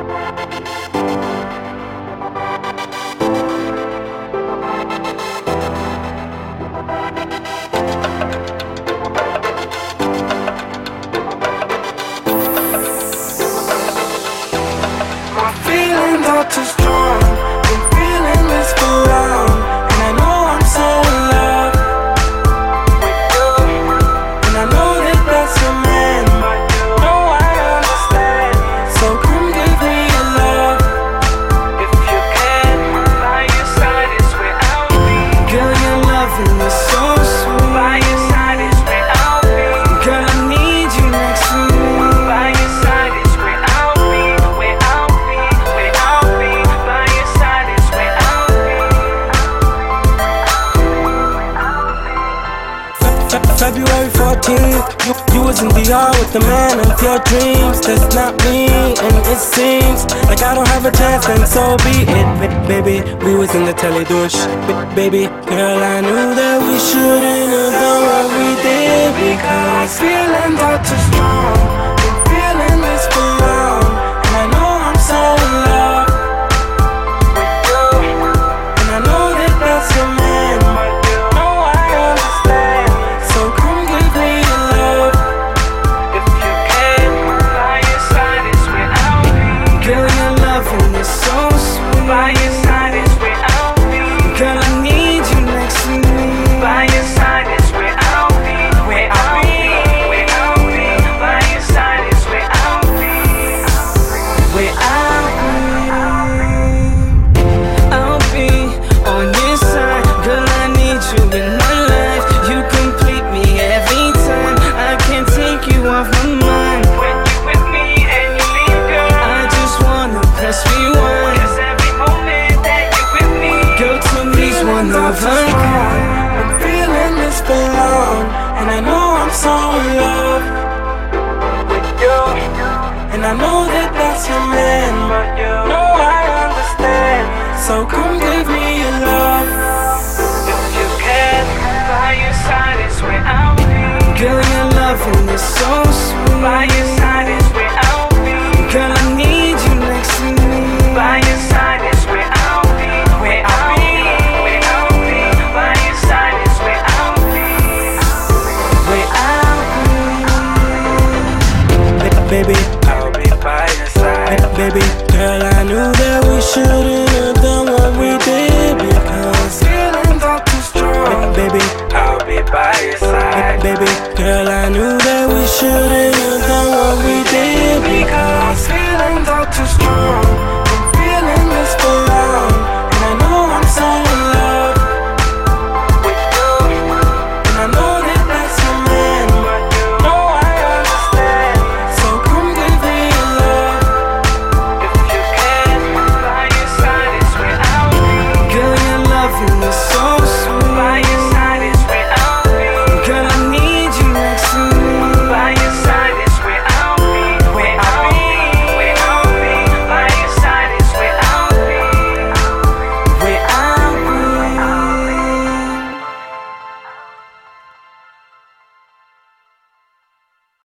My feelings are too strong. Been feeling this for long, and I know I'm so in love with you. And I know that that's your man, but you know I understand. So come give me your love if you can. By your side is where I'll be. Girl, your loving is so sweet. By your side is where I'll be. Girl, I need you next to me. By your side is where I'll be. Where I'll be, where I'll be. By your side is where I'll be. February 14th, you was in DR with the man of your dreams. That's not me, and it seems like I don't have a chance, and so be it. Baby, we was in the telly doing shit. Baby, girl, I knew that we shouldn't have done what we did, because feelings are too strong. Been feeling this for long, and I know I'm so in love with you. And I know that that's your man, but you know I understand. So come give me your love if you can. By your side is where I'll be. Girl, your loving is so sweet. By your side is where I'll be. Girl, I need you next to me. By your side is where I'll be. Where I'll be, where I'll be. By your side is where I'll be. Where I'll be on your side. Girl, I need you in my life. You complete me every time. I can't take you off my mind. When you with me and you leave, girl, I just wanna press rewind. 'Cause every moment that you with me, girl, to me's one of a kind. I'm feeling this for long, and I know I'm so in love with you. And I know that that's your man, but you know I understand. So come give me your love if you can. By your side is where I'll be. Girl, your loving is so sweet. By your side is where I'll be. Girl, I need you next to me. By your side is where I'll be. Where I'll be, where I'll be. By your side is where I'll be. Where I'll be. Baby, I'll be by your side. Baby, girl, I knew that we shouldn't have done what we did, because feelings are too strong. Baby, I'll be by your side. Baby, girl, I knew that we shouldn't have done what we did, because feelings are too strong.